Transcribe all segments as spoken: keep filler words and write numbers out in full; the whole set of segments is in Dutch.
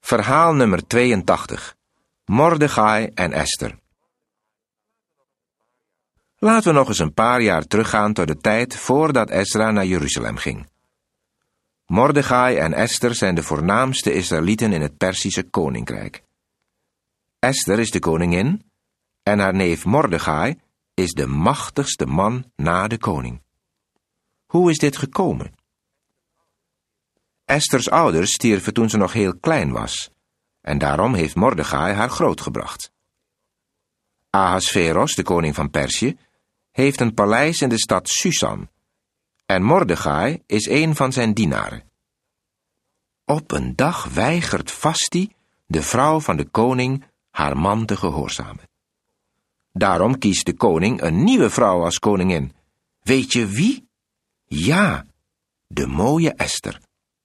Verhaal nummer tweeëntachtig. Mordechai en Esther. Laten we nog eens een paar jaar teruggaan tot de tijd voordat Ezra naar Jeruzalem ging. Mordechai en Esther zijn de voornaamste Israëlieten in het Perzische koninkrijk. Esther is de koningin en haar neef Mordechai is de machtigste man na de koning. Hoe is dit gekomen? Esters ouders stierven toen ze nog heel klein was, en daarom heeft Mordechai haar grootgebracht. Ahasveros, de koning van Perzië, heeft een paleis in de stad Susan, en Mordechai is een van zijn dienaren. Op een dag weigert Vasti, de vrouw van de koning, haar man te gehoorzamen. Daarom kiest de koning een nieuwe vrouw als koningin. Weet je wie? Ja, de mooie Esther.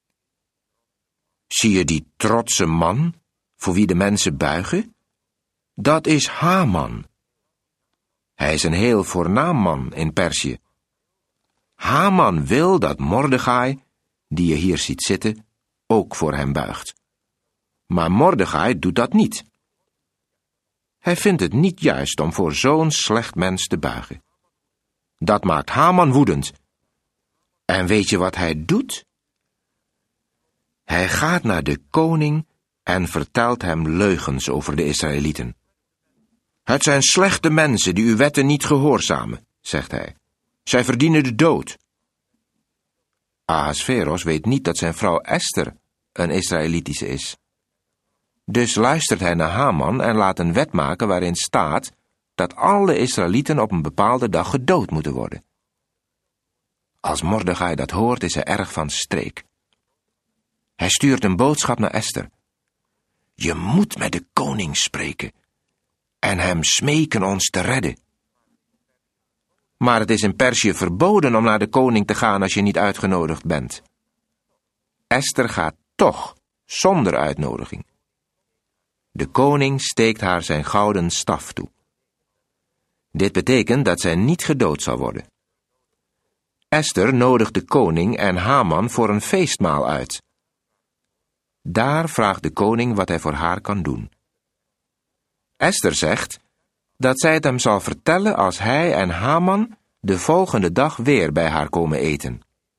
Zie je die trotse man, voor wie de mensen buigen? Dat is Haman. Hij is een heel voornaam man in Perzië. Haman wil dat Mordechai, die je hier ziet zitten, ook voor hem buigt. Maar Mordechai doet dat niet. Hij vindt het niet juist om voor zo'n slecht mens te buigen. Dat maakt Haman woedend. En weet je wat hij doet? Hij gaat naar de koning en vertelt hem leugens over de Israëlieten. Het zijn slechte mensen die uw wetten niet gehoorzamen, zegt hij. Zij verdienen de dood. Ahasveros weet niet dat zijn vrouw Esther een Israëlitische is. Dus luistert hij naar Haman en laat een wet maken waarin staat dat alle Israëlieten op een bepaalde dag gedood moeten worden. Als Mordechai dat hoort, is hij erg van streek. Hij stuurt een boodschap naar Esther. Je moet met de koning spreken en hem smeken ons te redden. Maar het is in Perzië verboden om naar de koning te gaan als je niet uitgenodigd bent. Esther gaat toch, zonder uitnodiging. De koning steekt haar zijn gouden staf toe. Dit betekent dat zij niet gedood zal worden. Esther nodigt de koning en Haman voor een feestmaal uit. Daar vraagt de koning wat hij voor haar kan doen. Esther zegt dat zij het hem zal vertellen als hij en Haman de volgende dag weer bij haar komen eten.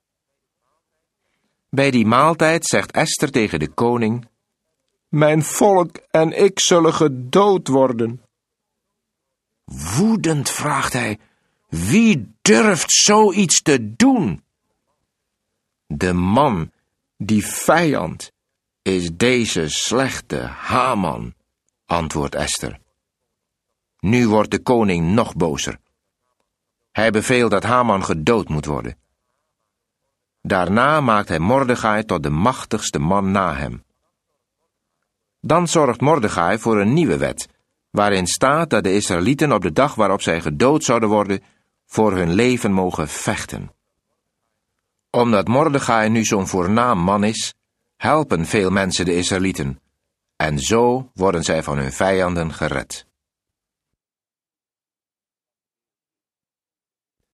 Bij die maaltijd zegt Esther tegen de koning: Mijn volk en ik zullen gedood worden. Woedend vraagt hij: Wie durft zoiets te doen? De man, die vijand, is deze slechte Haman, antwoordt Esther. Nu wordt de koning nog bozer. Hij beveelt dat Haman gedood moet worden. Daarna maakt hij Mordechai tot de machtigste man na hem. Dan zorgt Mordechai voor een nieuwe wet, waarin staat dat de Israëlieten op de dag waarop zij gedood zouden worden, voor hun leven mogen vechten. Omdat Mordechai nu zo'n voornaam man is, helpen veel mensen de Israëlieten, en zo worden zij van hun vijanden gered.